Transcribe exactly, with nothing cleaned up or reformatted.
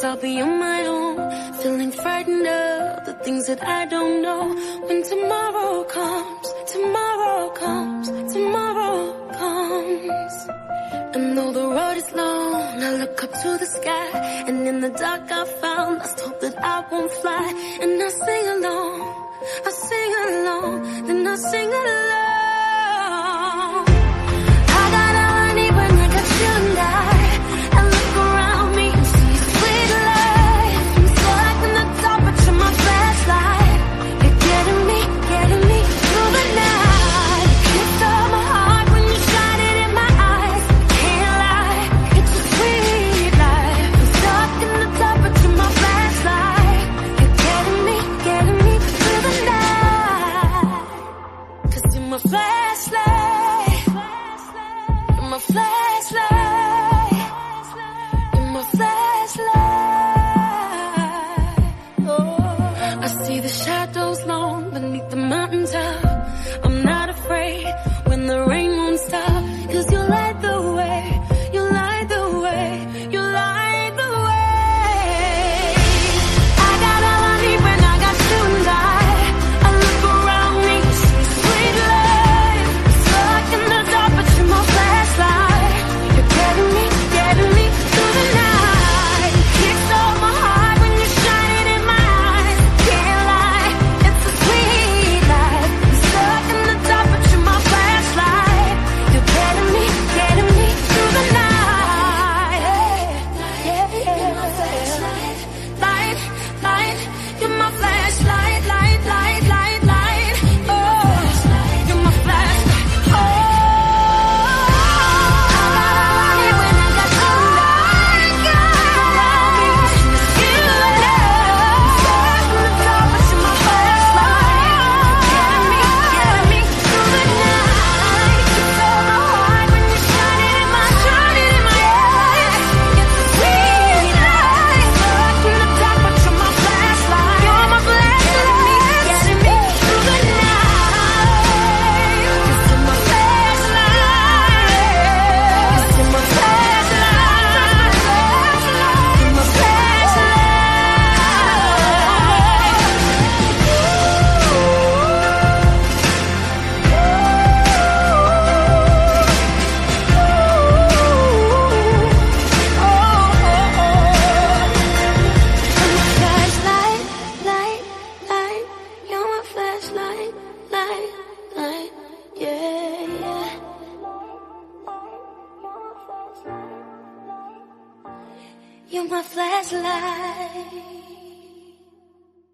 'cause I'll be on my own, feeling frightened of the things that I don't know. When tomorrow comes, tomorrow comes, tomorrow comes. And though the road is long, I look up to the sky, and in the dark I found lost hope that I won't fly. And I sing along, I sing along, then I sing along. I got all I need when I got you and I. I look around me and see sweet life. I'm stuck in the dark, but you're my flashlight. You're getting me, getting me through the night. You stole my heart when you shine it in my eyes. Can't lie, it's a sweet life. I'm stuck in the dark, but you're my flashlight. You're getting me, getting me through the night. 'Cause you're my flashlight. You're my flashlight. You're my flashlight. Oh, I see the shadows long beneath the mountaintop. I'm not afraid when the rain won't stop. 'Cause you light the way, you light the way, you light the way. I got all I need when I got you and I. I look around me, see sweet life. Stuck in the dark, but you're my flashlight. You're getting me, getting me through the night. You stole my heart when you shine it in my eyes. Can't lie, it's a sweet life. I'm stuck in the dark, but you're my flashlight. You're getting me, getting me through the night. Yeah, yeah. Light, light, you're my flashlight, light, light, light, light. Oh, you're my flashlight. Oh, when I got you and I, around me, you and I. Stuck in the dark, but you're my flashlight. Getting me, getting me through the night. You stole my heart when you shine it in my, shine it in my eyes. It's a sweet life. Stuck in the dark, but you're my flashlight. You're my flashlight. Getting me, getting me through the night. 'Cause you're my flashlight. 'Cause you're my flashlight. You're my flashlight. Light, light, you're my flashlight, light, light, yeah, yeah. You're my flashlight.